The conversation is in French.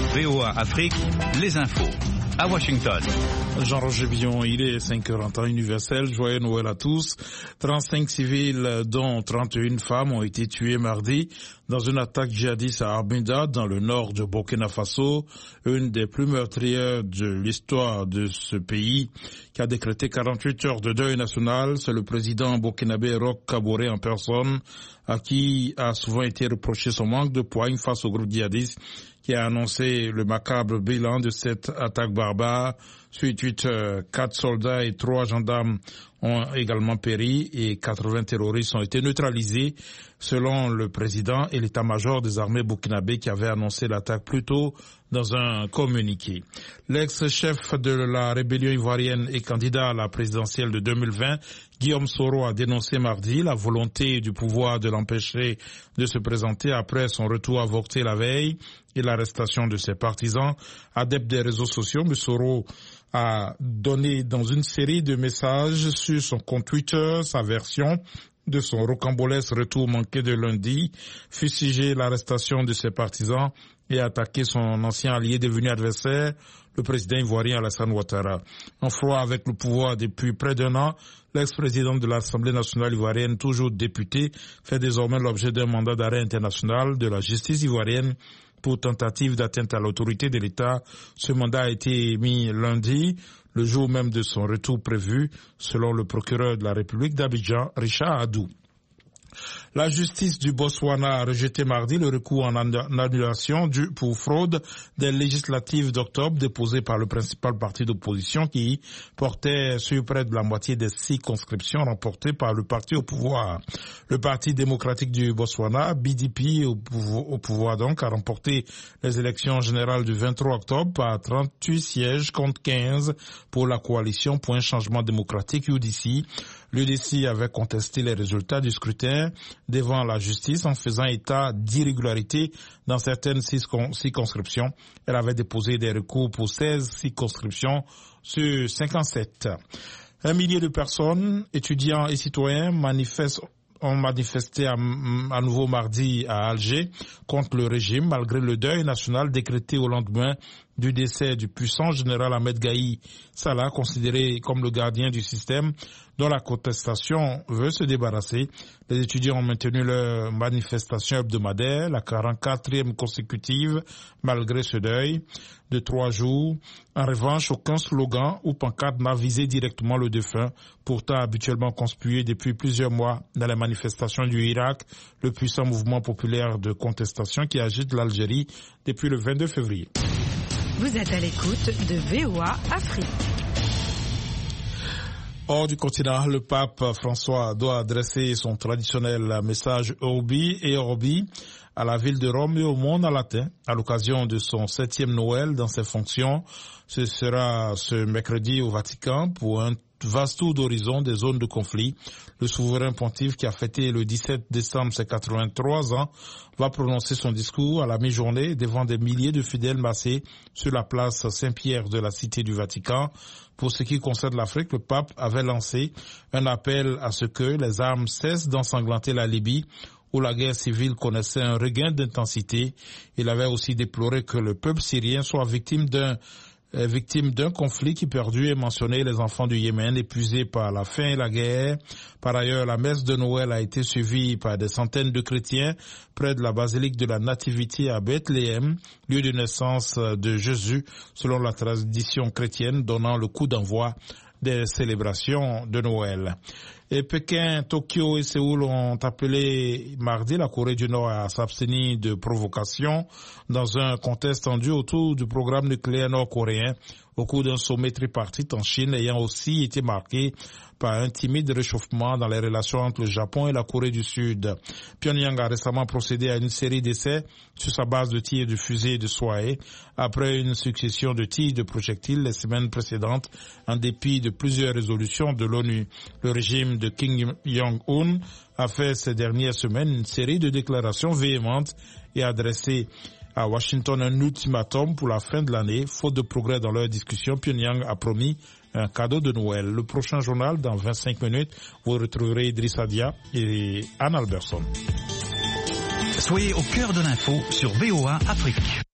VOA Afrique, les infos. À Washington. Jean-Roger Billon, il est 5h en temps universel. Joyeux Noël à tous. 35 civils, dont 31 femmes, ont été tués mardi dans une attaque djihadiste à Arbinda, dans le nord de Burkina Faso, une des plus meurtrières de l'histoire de ce pays, qui a décrété 48 heures de deuil national. C'est le président burkinabé Roch Kaboré en personne, à qui a souvent été reproché son manque de poigne face au groupe djihadiste, qui a annoncé le macabre bilan de cette attaque barbare. Suite, 4 soldats et 3 gendarmes ont également péri et 80 terroristes ont été neutralisés, selon le président et l'état-major des armées burkinabé qui avait annoncé l'attaque plus tôt dans un communiqué. L'ex-chef de la rébellion ivoirienne et candidat à la présidentielle de 2020, Guillaume Soro, a dénoncé mardi la volonté du pouvoir de l'empêcher de se présenter après son retour avorté la veille et l'arrestation de ses partisans. Adepte des réseaux sociaux, M. Soro a donné dans une série de messages sur son compte Twitter sa version de son rocambolesque retour manqué de lundi, fustigé l'arrestation de ses partisans et attaqué son ancien allié devenu adversaire, le président ivoirien Alassane Ouattara. En froid avec le pouvoir depuis près d'un an, l'ex-président de l'Assemblée nationale ivoirienne, toujours député, fait désormais l'objet d'un mandat d'arrêt international de la justice ivoirienne pour tentative d'atteinte à l'autorité de l'État. Ce mandat a été émis lundi, le jour même de son retour prévu, selon le procureur de la République d'Abidjan, Richard Adou. La justice du Botswana a rejeté mardi le recours en annulation pour fraude des législatives d'octobre déposé par le principal parti d'opposition qui portait sur près de la moitié des 6 circonscriptions remportées par le parti au pouvoir. Le Parti démocratique du Botswana, BDP, au pouvoir donc, a remporté les élections générales du 23 octobre par 38 sièges contre 15 pour la coalition pour un changement démocratique UDC. L'UDC avait contesté les résultats du scrutin devant la justice en faisant état d'irrégularités dans certaines circonscriptions. Elle avait déposé des recours pour 16 circonscriptions sur 57. 1 millier de personnes, étudiants et citoyens, ont manifesté à nouveau mardi à Alger contre le régime, malgré le deuil national décrété au lendemain du décès du puissant général Ahmed Gaï Salah, considéré comme le gardien du système dont la contestation veut se débarrasser. Les étudiants ont maintenu leur manifestation hebdomadaire, la 44e consécutive, malgré ce deuil de 3 jours. En revanche, aucun slogan ou pancarte n'a visé directement le défunt, pourtant habituellement conspué depuis plusieurs mois dans les manifestations du Irak, le puissant mouvement populaire de contestation qui agite l'Algérie depuis le 22 février. Vous êtes à l'écoute de VOA Afrique. Hors du continent, le pape François doit adresser son traditionnel message Urbi et Orbi à la ville de Rome et au monde en latin à l'occasion de son 7e Noël dans ses fonctions. Ce sera ce mercredi au Vatican pour un vaste tour d'horizon des zones de conflit. Le souverain pontife qui a fêté le 17 décembre ses 83 ans va prononcer son discours à la mi-journée devant des milliers de fidèles massés sur la place Saint-Pierre de la Cité du Vatican. Pour ce qui concerne l'Afrique, le pape avait lancé un appel à ce que les armes cessent d'ensanglanter la Libye, où la guerre civile connaissait un regain d'intensité. Il avait aussi déploré que le peuple syrien soit victime d'un conflit qui perdure et mentionné les enfants du Yémen épuisés par la faim et la guerre. Par ailleurs, la messe de Noël a été suivie par des centaines de chrétiens près de la basilique de la Nativité à Bethléem, lieu de naissance de Jésus, selon la tradition chrétienne, donnant le coup d'envoi des célébrations de Noël. Et Pékin, Tokyo et Séoul ont appelé mardi la Corée du Nord à s'abstenir de provocations dans un contexte tendu autour du programme nucléaire nord-coréen au cours d'un sommet tripartite en Chine ayant aussi été marqué par un timide réchauffement dans les relations entre le Japon et la Corée du Sud. Pyongyang a récemment procédé à une série d'essais sur sa base de tir de fusée de Sohae après une succession de tirs de projectiles les semaines précédentes en dépit de plusieurs résolutions de l'ONU. Le régime de Kim Jong-un a fait ces dernières semaines une série de déclarations véhémentes et adressé à Washington un ultimatum pour la fin de l'année. Faute de progrès dans leur discussion, Pyongyang a promis un cadeau de Noël. Le prochain journal, dans 25 minutes, vous retrouverez Idrissa Dia et Anne Alberson. Soyez au cœur de l'info sur VOA Afrique.